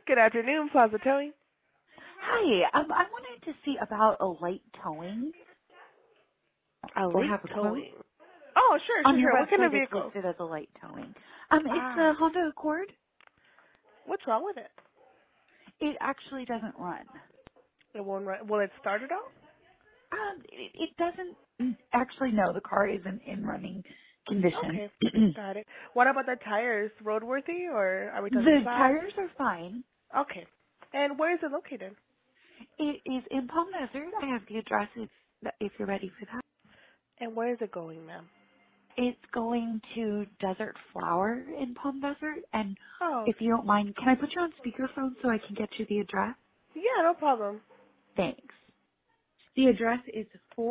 Good afternoon, Plaza Towing. Hi, I wanted to see about a light towing A or late have a quote. towing. Oh, sure, On sure, your sure. What kind of website, it's vehicle? listed as a light towing. It's Ah, a Honda Accord. what's wrong with it? It actually doesn't run. It won't run. Will it start it out? It doesn't actually. No, the car isn't in running condition. Okay, got it. What about the tires? Roadworthy, or are we talking The flat? tires are fine. Okay. And where is it located? It is in Palm Desert. I have the address if you're ready for that. And where is it going, ma'am? It's going to Desert Flower in Palm Desert, and Oh, if you don't mind, can I put you on speakerphone so I can get you the address? yeah, no problem. Thanks. The address is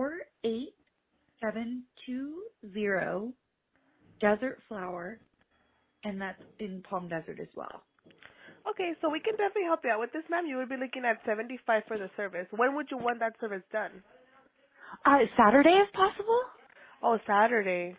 48720 Desert Flower, and that's in Palm Desert as well. Okay, so we can definitely help you out with this, ma'am. You would be looking at 75 for the service. When would you want that service done? Saturday if possible? Oh, Saturday.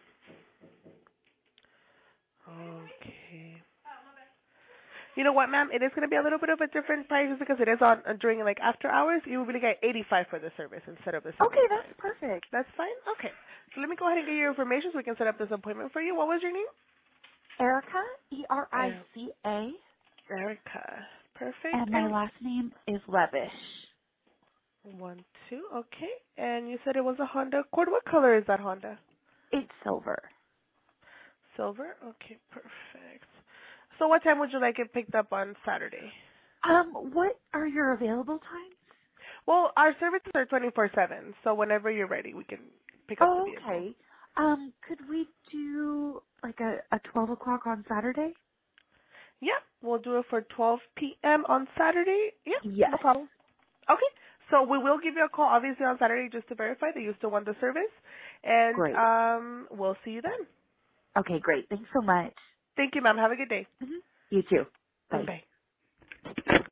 Okay. You know what, ma'am? It is going to be a little bit of a different price just because it is on during like after hours. You will be looking at 85 for the service instead of the Okay, 75. that's perfect. That's fine. Okay. So let me go ahead and get your information so we can set up this appointment for you. What was your name? Erica, Uh, Erica, Erica. Perfect. and my And last name is Levish. 1, 2. Okay. And you said it was a Honda Accord. What color is that Honda? It's silver. Silver. Okay. Perfect. So what time would you like it picked up on Saturday? What are your available times? Well, our services are 24/7, so whenever you're ready, we can pick up the Oh, vehicle. okay. Could we do like a 12 o'clock on Saturday? Yeah, we'll do it for 12 p.m. on Saturday. Yeah, Yes. no problem. Okay, so we will give you a call, obviously, on Saturday just to verify that you still want the service, and Great. we'll see you then. Okay, great. Thanks so much. Thank you, ma'am. Have a good day. Hmm. You too. Bye. Bye.